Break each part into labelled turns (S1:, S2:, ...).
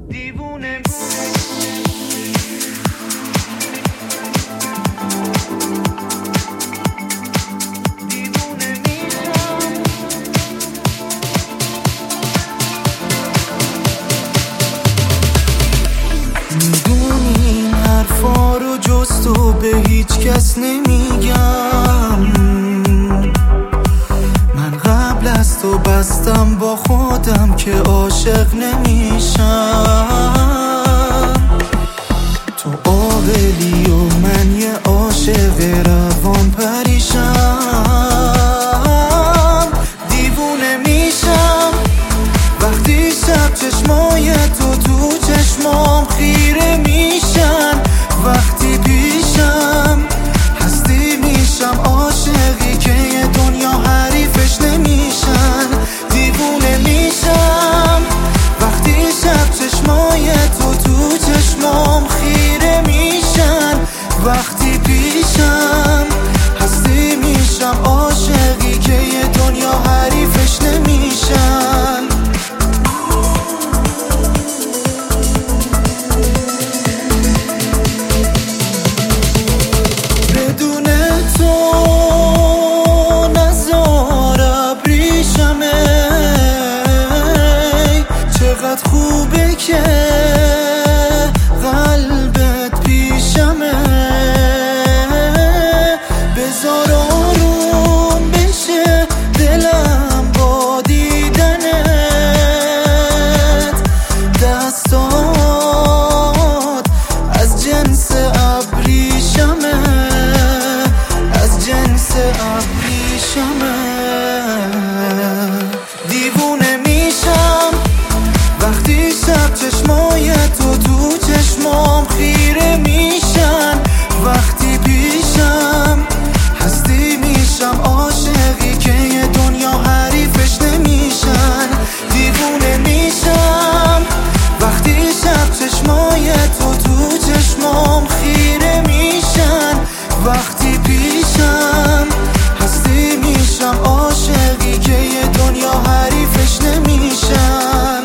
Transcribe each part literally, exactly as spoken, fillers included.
S1: دیوونه
S2: میدونی این حرفا رو جز تو به هیچ کس نمیگم. من قبل از تو بستم با خودم که عاشق نمیشم. تو عاقلی و من یه عاشق روان پریشم. دیوونه میشم وقتی شب چشمای تو تو چشمام خیره میشن. وقتی پیشم هستی میشم عاشقی که یه دنیا حریفش نمیشن. دیوونه میشم وقتی شب چشمای تو تو چشمام خیره میشن. وقتی پیشم هستی میشم عاشقی که یه دنیا حریفش نمیشن. خوبه که قلبت پیشمه. بذار آروم بشه دلم با دیدنت. دستات از جنس ابریشمه، از جنس ابریشمه. دیوونه میشم وقتی شب چشمای تو تو چشمام خیره میشن. وقتی پیشم هستی میشم عاشقی که یه دنیا حریفش نمیشن. دیوونه میشم وقتی شب چشمای تو تو چشمام خیره میشن. وقتی پیشم هستی میشم عاشقی که یه دنیا حریفش نمیشن.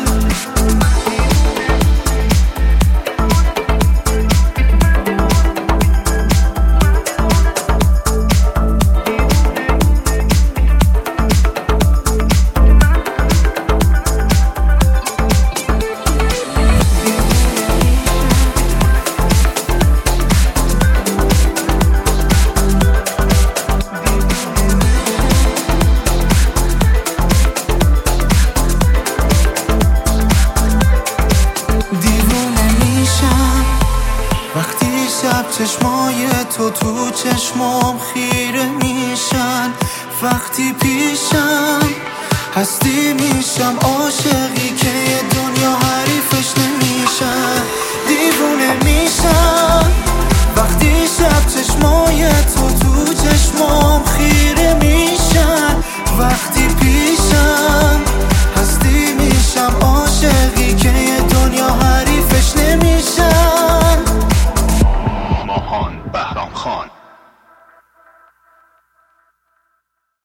S2: شب چشمای تو تو چشمام خیره میشن. وقتی پیشم هستی میشم عاشقی که یه دنیا حریفش نمیشن. دیوونه میشم وقتی شب چشمای تو تو چشمام خیره میشن. وقتی پیشم هستی میشم عاشقی